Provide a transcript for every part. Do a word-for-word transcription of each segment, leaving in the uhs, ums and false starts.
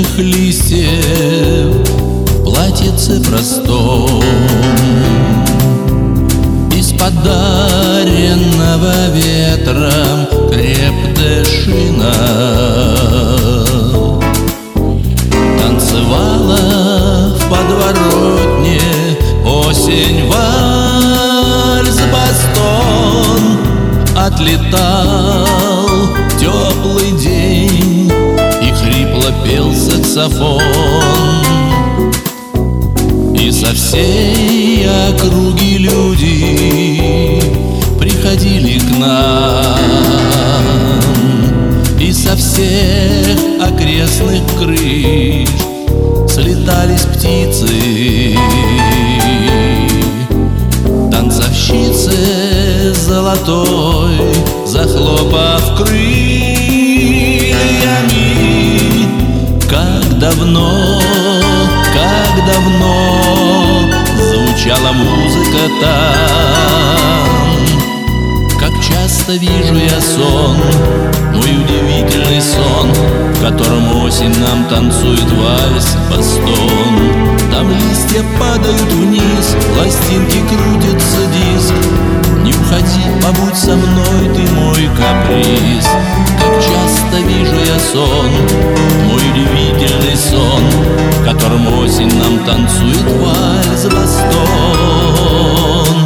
осенних листьев платьице простом, из подаренного ветром крепкая шина. Танцевала в подворотне осень вальс бастон. Отлетал теплый день, и хрипло пел саксофон. И со всей округи люди приходили к нам, и со всех окрестных крыш слетались птицы. Танцовщицы золотой, захлопав крыльями, как давно, как давно звучала музыка там. Как часто вижу я сон, мой удивительный сон, в котором осень нам танцует вальс бастон. Там листья падают вниз, пластинки крутится диск. Не уходи, побудь со мной, ты мой каприз. Как часто вижу я сон, мой удивительный сон, в котором осень нам танцует вальс бастон.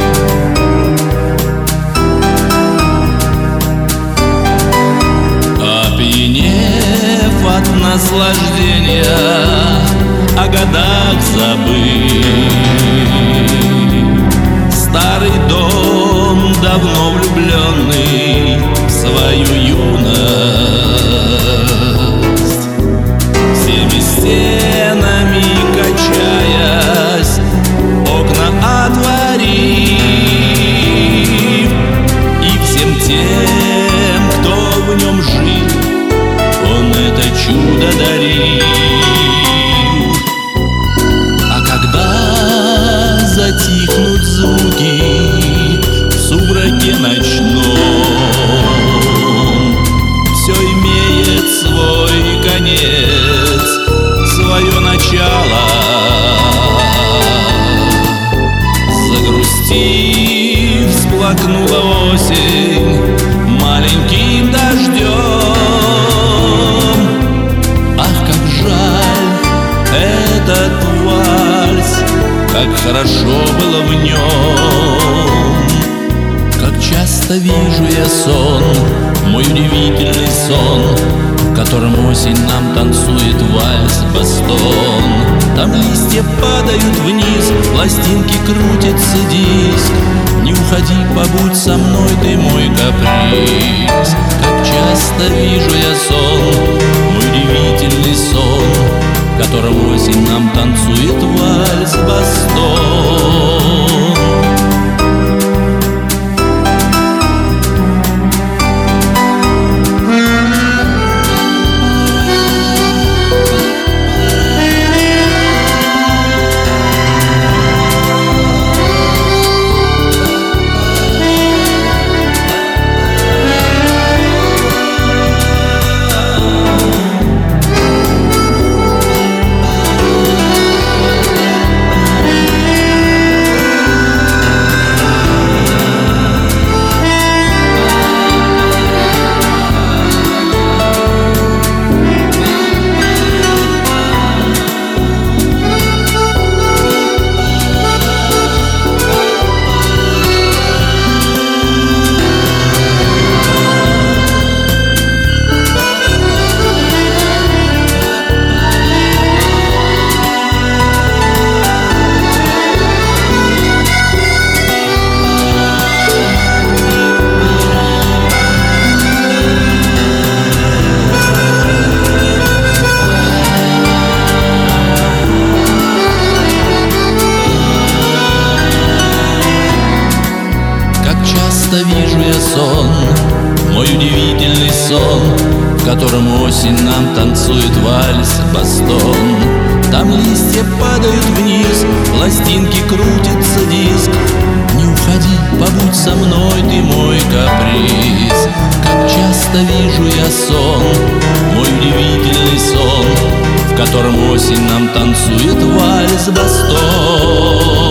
Опьянев от наслаждения, о годах забыть, старый дом, давно влюбленный в свою юность, всеми стенами качаясь, окна отворив, и всем тем, кто в нем жил, он это чудо дарил. Затихнут звуки в сумраке ночном, все имеет свой конец, свое начало. Загрустив, всплакнула осень маленьким дождем. Ах, как жаль этот вальс, как хорошо было в нем. Как часто вижу я сон, мой удивительный сон, в котором осень нам танцует вальс бастон. Там листья падают вниз, пластинки крутится диск. Не уходи, побудь со мной, ты мой каприз. Как часто вижу я сон, мой удивительный сон, в котором осень нам танцует вальс бастон. Вижу я сон, мой удивительный сон, в котором осень нам танцует вальс бастон. Там листья падают вниз, пластинки крутится диск. Не уходи, побудь со мной, ты мой каприз. Как часто вижу я сон, мой удивительный сон, в котором осень нам танцует вальс-бастон.